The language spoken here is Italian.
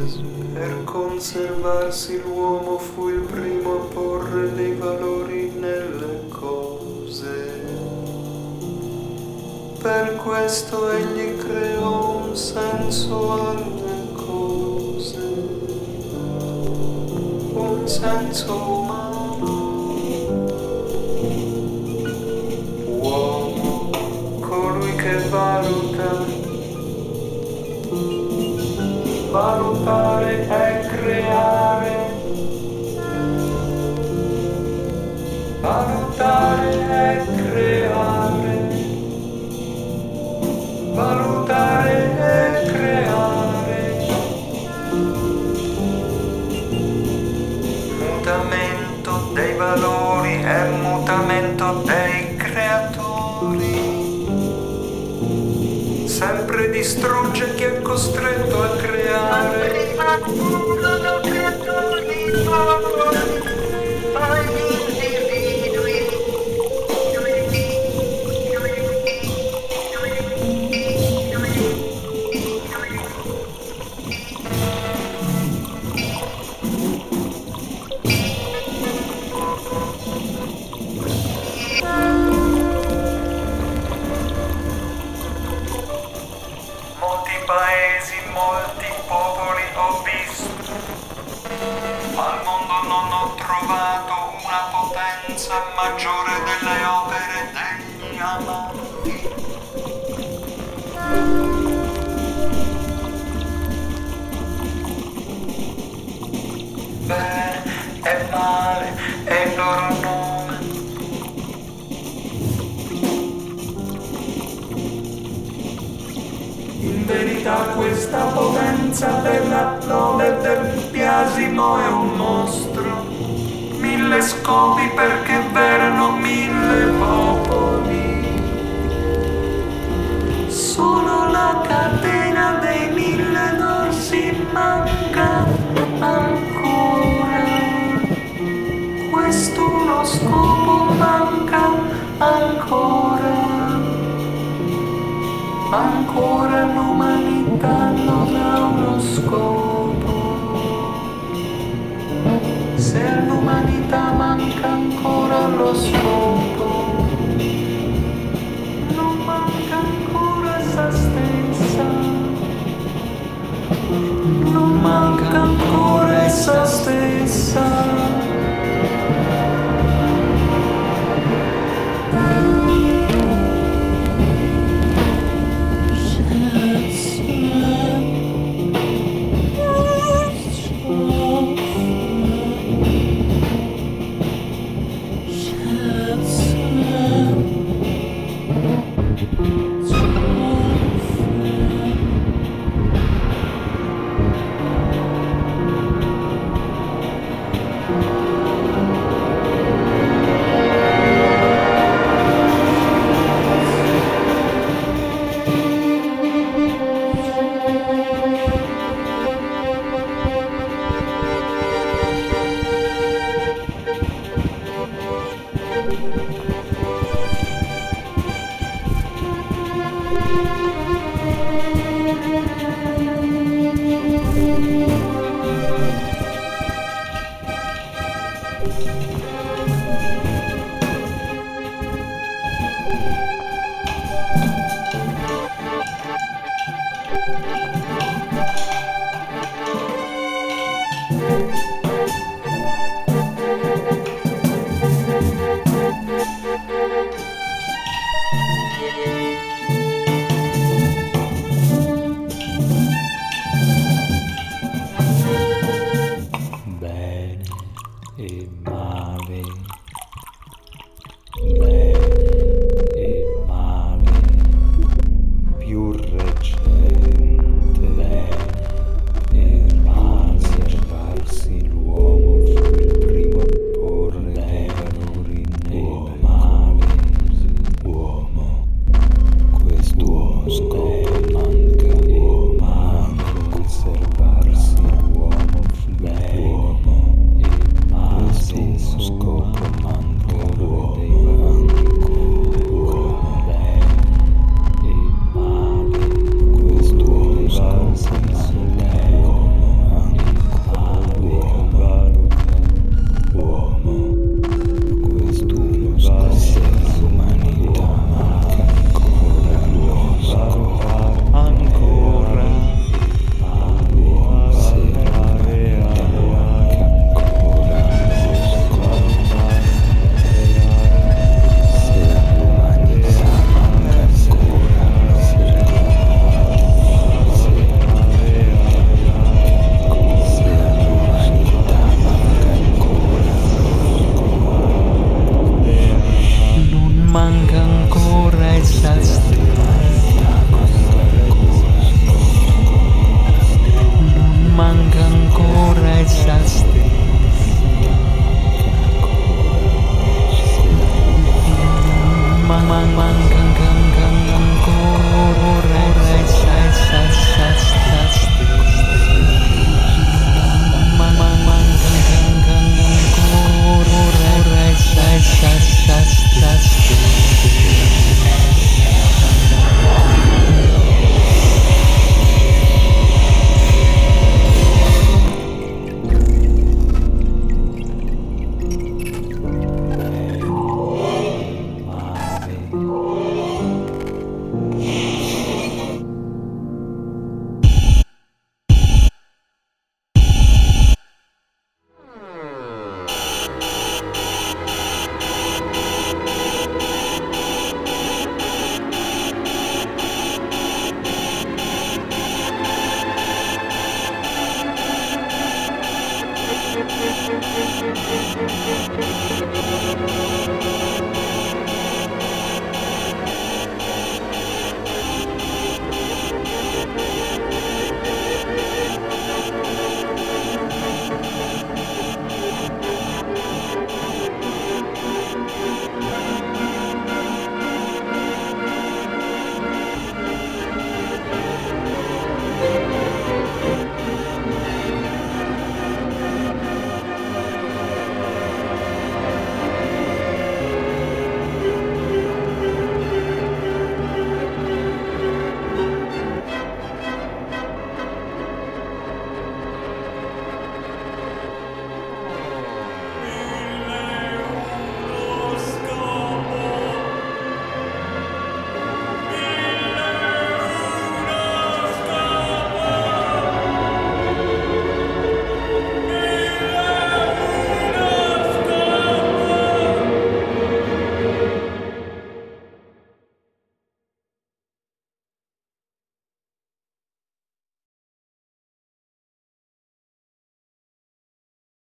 Per conservarsi l'uomo fu il primo a porre dei valori nelle cose. Per questo egli creò un senso alle cose, un senso umano. Uomo, colui che valuta. Valutare è creare. Valutare è creare. Valutare è creare. Mutamento dei valori è mutamento dei creatori. Sempre distrugge chi è costretto a creare. Sono creatori poi individui. Molti paesi, molti popoli ho visto. Al mondo non ho trovato una potenza maggiore delle opere degli amanti. Bene e male è il loro nome. In verità questa potenza della lode del biasimo è un mostro. 1000 scopi perché verano 1000 popoli. Solo la catena dei 1000 dorsi manca ancora. Quest'uno scopo manca ancora. Ancora l'umanità non ha uno scopo. Se all'umanità manca ancora lo scopo, non manca ancora se stessa. Non manca ancora essa stessa.